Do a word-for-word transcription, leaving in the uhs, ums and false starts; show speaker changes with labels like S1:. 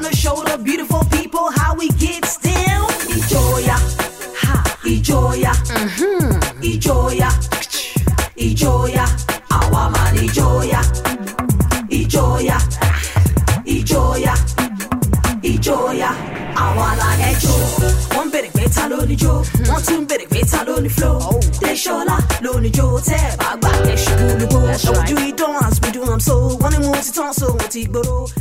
S1: to show the beautiful people how we get still. Ijoya, ha, Ijoya, mm-hmm. Ijoya, Ijoya, our man Ijoya, Ijoya, Ijoya, Ijoya, our land Ejo. One bit of better loni jo, one two bit of better loni flow. They shola loni jo, te bagba they shugulu go. So we do it dance, we do them so. One wants it on so, what it go.